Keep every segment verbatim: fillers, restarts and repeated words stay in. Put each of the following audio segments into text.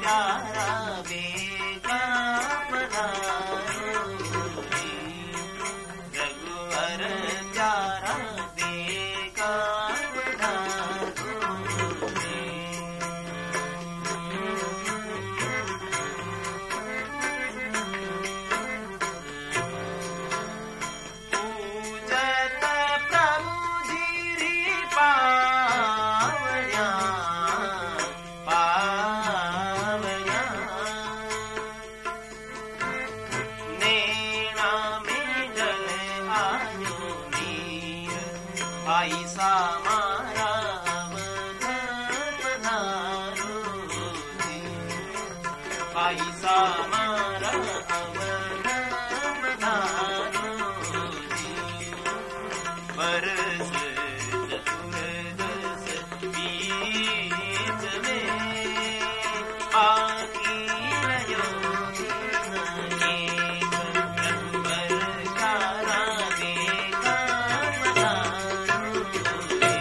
प्यारा बेगा पधारो रे, रघुवर प्यारा बेगा पधारो रे। पूजत प्रभु धीरी पावया पावया, नैना में जल आयो नीर, भाई सामारा अवध पधारो रे, भाई सामारा अवध पधारो रे। बरस चतुर्दश बीच में, आकी रयो एक, रघुवर प्यारा बेगा पधारो रे।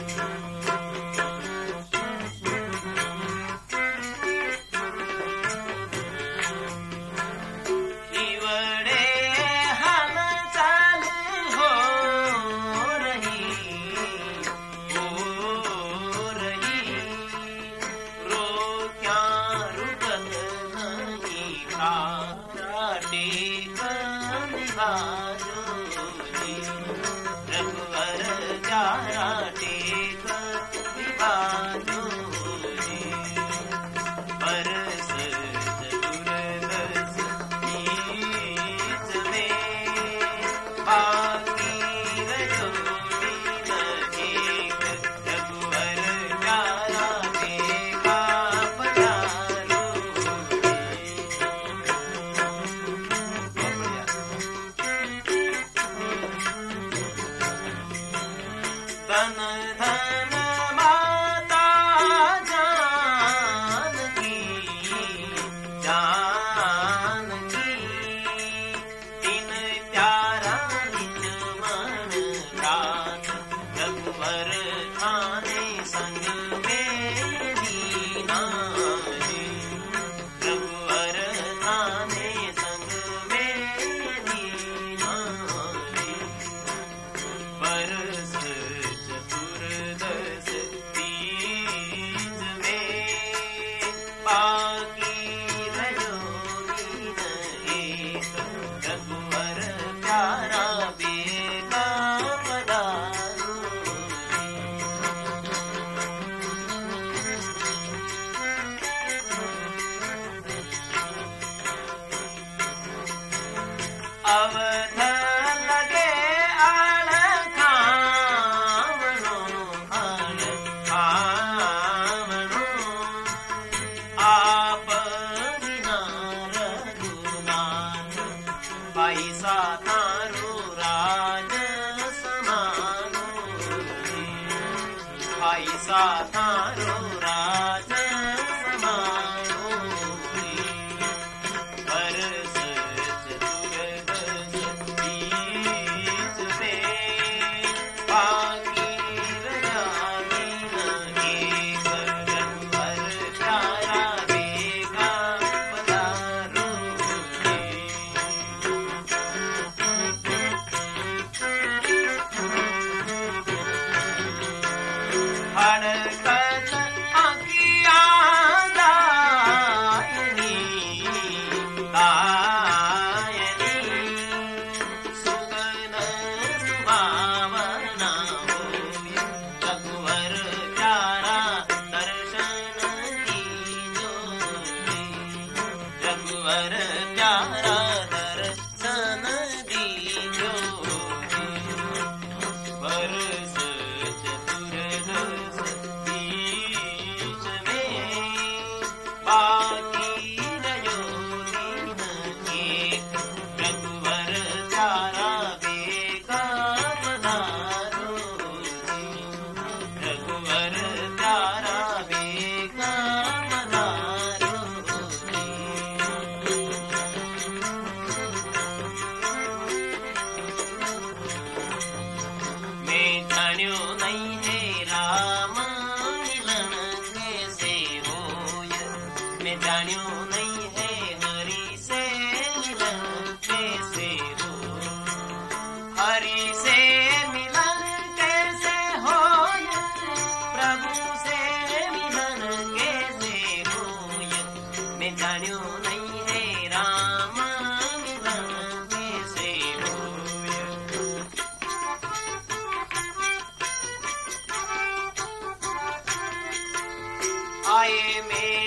निवड़े हाल चाल हो रही, हो रही, रो क्या रुकत नहीं, खारा टेक निभाजो रे, रघुवर प्यारा टेक निभाजो रे। बरस चतुर्दश बीच में, बाकी रयो दिन एक, रघुवर प्यारा बेगा पधारो रे। जान्यो नहीं है हरि से मिलन कैसे हो, हरि से मिलन कैसे हो, प्रभु से मिलन कैसे हो, मैं जान्यो नहीं है राम मिलन कैसे हो। आए में